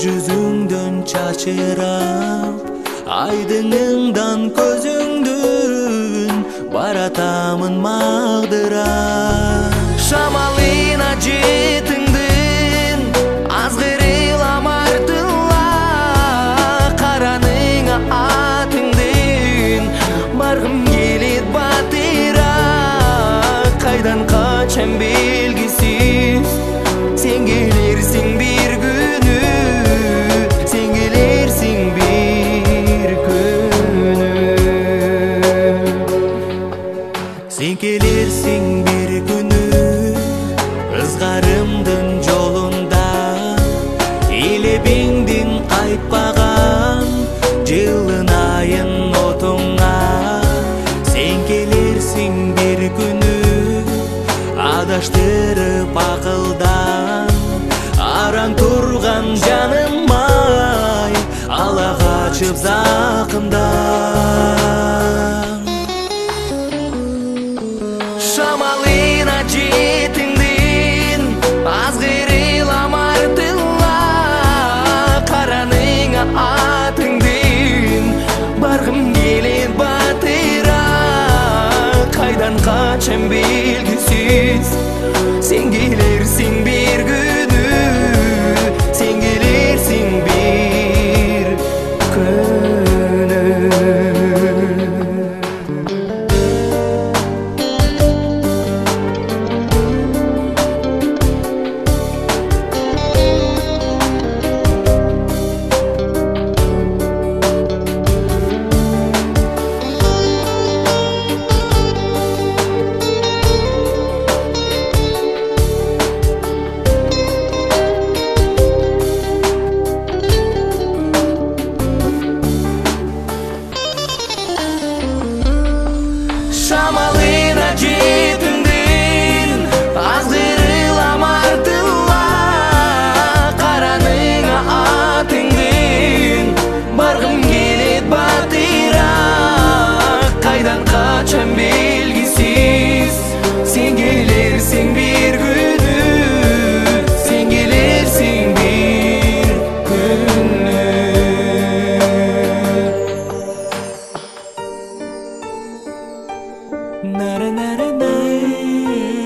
жүзүңдөн чачырап, айдыңыңдан көзүңдүн баратамын магдыра. Шамалына жетиңдин азгыр иламартыла, караныңа атыңдын баргым келет батыра. Кайдан качам белгисиз, сен келерсиң бир күнү, сен келерсиң бир күнү, сен келерсиң бир күнү. Ызгарымдын жолунда илебиңдин кайтпаган жылынайын отуңа. Сен келерсиң бир күнү, адаштырып акылдан араң турган жаным-ай, ала качып закымдан. Шамалына жетиңдин азгыр иламартыла, караныңа атыңдын баргым келет батыра. Кайдан качам белгисиз, сен келерсиң бир күнү, сен келерсиң бир күнү. Шамалына жетиңдин азгыр иламартыла, караныңа атыңдын баргым келет батыра. Кайдан качам белгисиз, сен келерсиң бир күнү, сен келерсиң бир күнү. Na na na na na.